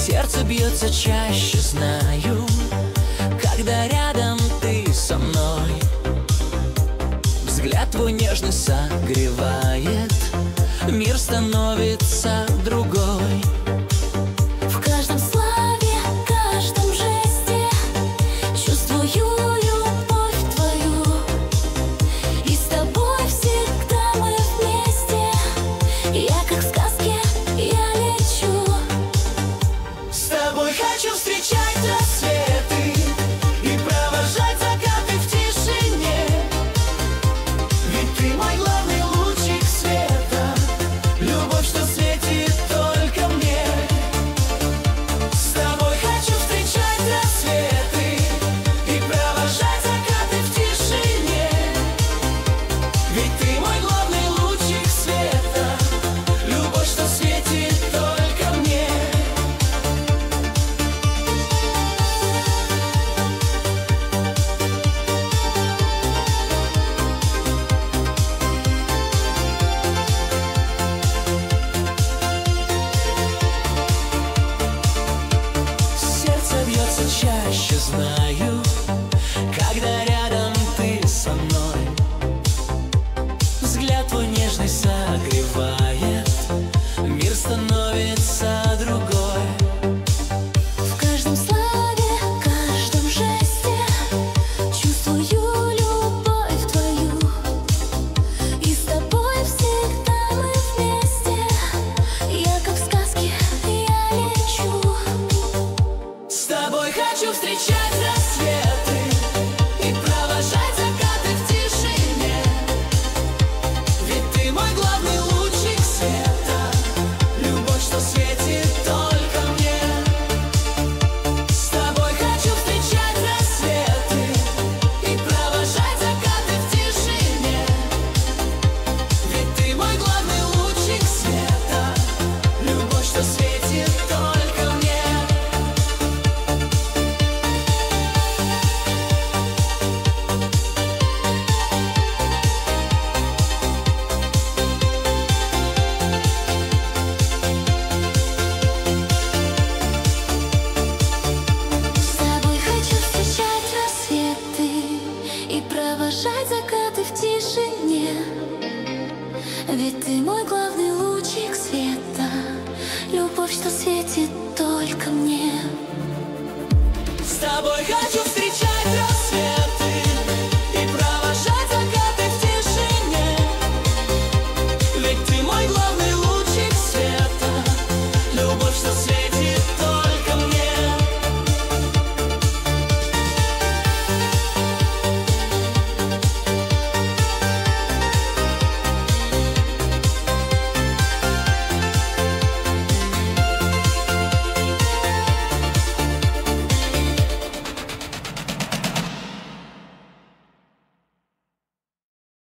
Сердце бьется чаще, знаю, когда рядом ты со мной. Взгляд твой нежный согревает, мир становится другой. В каждом слове, каждом жесте чувствую любовь твою. И с тобой всегда мы вместе. Я как в сказке, я лечу. С тобой хочу встречать рассветы и провожать закаты в тишине. Ведь ты мой главный лучик света, любовь, что светит только мне. С тобой хочу встречать рассветы и провожать закаты в тишине. Ведь ты мой главный лучик света, любовь, что светит только мне. Сердце бьется чаще, знаю, когда рядом ты со мной. Взгляд твой нежный согревает, мир становится другой. В каждом слове, каждом жесте чувствую любовь твою. И с тобой всегда мы вместе. Я как в сказке, я лечу. С тобой хочу встречать рассветы и провожать закаты в тишине. Ведь ты мой главный лучик света, любовь, что светит только мне. С тобой хочу встречать рассветы и провожать закаты в тишине. Ведь ты мой главный лучик света, любовь, что светит только мне. С тобой хочу встречать рассветы и провожать закаты в тишине. Ведь ты мой главный лучик света, любовь, что светит только мне. С тобой хочу